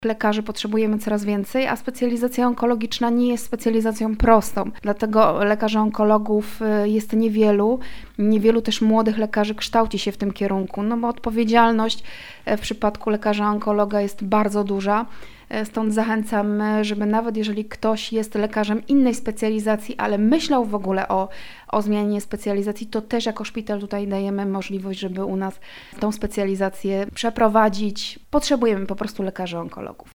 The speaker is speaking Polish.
Lekarzy potrzebujemy coraz więcej, a specjalizacja onkologiczna nie jest specjalizacją prostą. Dlatego lekarzy onkologów jest niewielu. Niewielu też młodych lekarzy kształci się w tym kierunku, bo odpowiedzialność w przypadku lekarza onkologa jest bardzo duża. Stąd zachęcam, żeby nawet jeżeli ktoś jest lekarzem innej specjalizacji, ale myślał w ogóle o zmianie specjalizacji, to też jako szpital tutaj dajemy możliwość, żeby u nas tą specjalizację przeprowadzić. Potrzebujemy po prostu lekarzy onkologów.